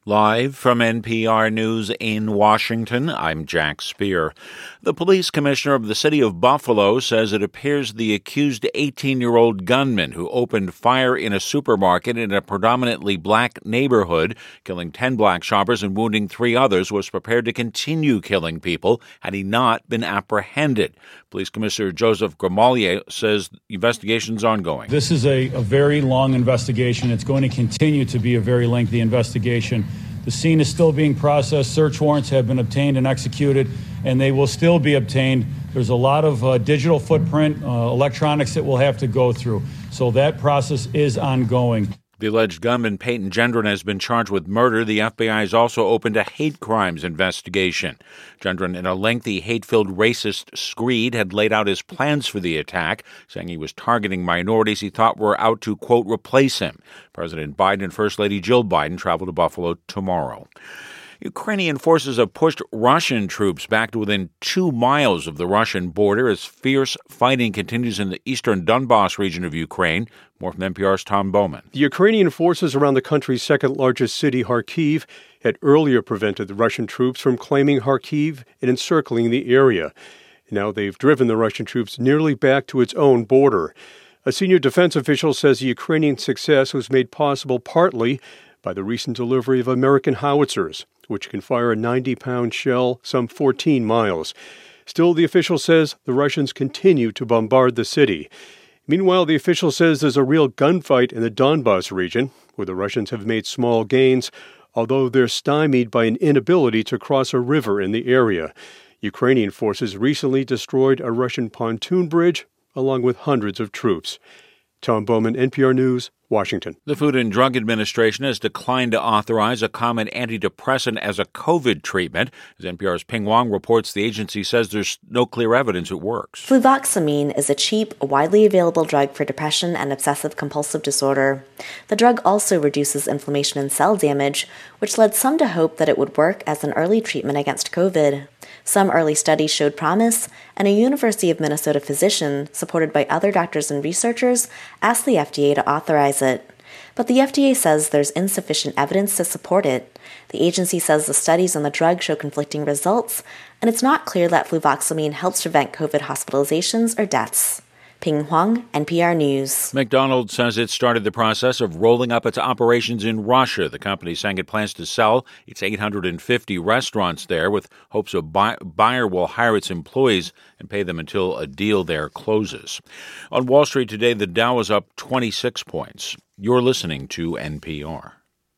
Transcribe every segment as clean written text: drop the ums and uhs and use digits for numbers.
Live from NPR News in Washington, I'm Jack Speer. The police commissioner of the city of Buffalo says it appears the accused 18-year-old gunman who opened fire in a supermarket in a predominantly black neighborhood, killing 10 black shoppers and wounding 3 others, was prepared to continue killing people had he not been apprehended. Police Commissioner Joseph Gramalier says the investigation's ongoing. This is a very long investigation. It's going to continue to be a very lengthy investigation. The scene is still being processed. Search warrants have been obtained and executed, and they will still be obtained. There's a lot of digital footprint, electronics that we'll have to go through. So that process is ongoing. The alleged gunman, Peyton Gendron, has been charged with murder. The FBI has also opened a hate crimes investigation. Gendron, in a lengthy, hate-filled racist screed, had laid out his plans for the attack, saying he was targeting minorities he thought were out to, quote, replace him. President Biden and First Lady Jill Biden travel to Buffalo tomorrow. Ukrainian forces have pushed Russian troops back to within 2 miles of the Russian border as fierce fighting continues in the eastern Donbas region of Ukraine. More from NPR's Tom Bowman. The Ukrainian forces around the country's second-largest city, Kharkiv, had earlier prevented the Russian troops from claiming Kharkiv and encircling the area. Now they've driven the Russian troops nearly back to its own border. A senior defense official says the Ukrainian success was made possible partly by the recent delivery of American howitzers, which can fire a 90-pound shell some 14 miles. Still, the official says the Russians continue to bombard the city. Meanwhile, the official says there's a real gunfight in the Donbas region, where the Russians have made small gains, although they're stymied by an inability to cross a river in the area. Ukrainian forces recently destroyed a Russian pontoon bridge, along with hundreds of troops. Tom Bowman, NPR News, Washington. The Food and Drug Administration has declined to authorize a common antidepressant as a COVID treatment. As NPR's Ping Wong reports, the agency says there's no clear evidence it works. Fluvoxamine is a cheap, widely available drug for depression and obsessive-compulsive disorder. The drug also reduces inflammation and cell damage, which led some to hope that it would work as an early treatment against COVID. Some early studies showed promise, and a University of Minnesota physician, supported by other doctors and researchers, asked the FDA to authorize it. But the FDA says there's insufficient evidence to support it. The agency says the studies on the drug show conflicting results, and it's not clear that fluvoxamine helps prevent COVID hospitalizations or deaths. Ping Huang, NPR News. McDonald's says it started the process of rolling up its operations in Russia. The company saying it plans to sell its 850 restaurants there with hopes a buyer will hire its employees and pay them until a deal there closes. On Wall Street today, the Dow is up 26 points. You're listening to NPR.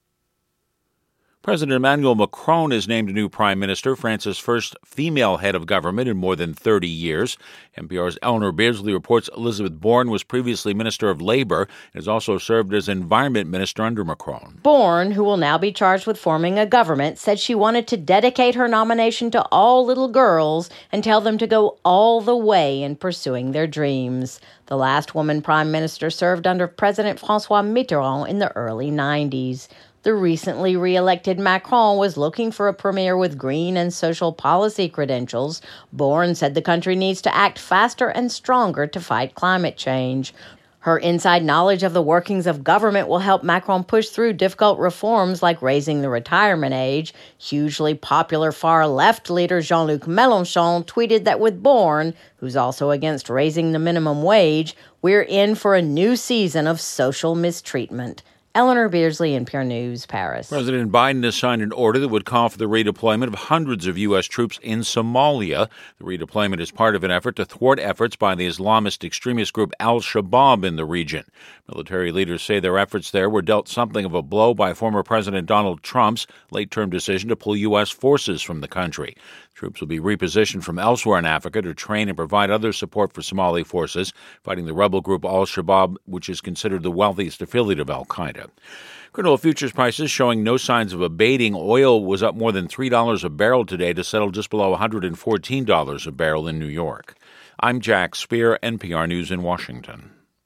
President Emmanuel Macron is named a new prime minister, France's first female head of government in more than 30 years. NPR's Eleanor Beardsley reports Elizabeth Borne was previously Minister of Labor and has also served as Environment Minister under Macron. Borne, who will now be charged with forming a government, said she wanted to dedicate her nomination to all little girls and tell them to go all the way in pursuing their dreams. The last woman prime minister served under President François Mitterrand in the early 90s. The recently re-elected Macron was looking for a premier with green and social policy credentials. Borne said the country needs to act faster and stronger to fight climate change. Her inside knowledge of the workings of government will help Macron push through difficult reforms like raising the retirement age. Hugely popular far-left leader Jean-Luc Mélenchon tweeted that with Borne, who's also against raising the minimum wage, we're in for a new season of social mistreatment. Eleanor Beardsley, NPR News, Paris. President Biden has signed an order that would call for the redeployment of hundreds of U.S. troops in Somalia. The redeployment is part of an effort to thwart efforts by the Islamist extremist group al-Shabaab in the region. Military leaders say their efforts there were dealt something of a blow by former President Donald Trump's late-term decision to pull U.S. forces from the country. Troops will be repositioned from elsewhere in Africa to train and provide other support for Somali forces fighting the rebel group al-Shabaab, which is considered the wealthiest affiliate of al-Qaeda. Crude oil futures prices showing no signs of abating. Oil was up more than $3 a barrel today to settle just below $114 a barrel in New York. I'm Jack Speer, NPR News in Washington.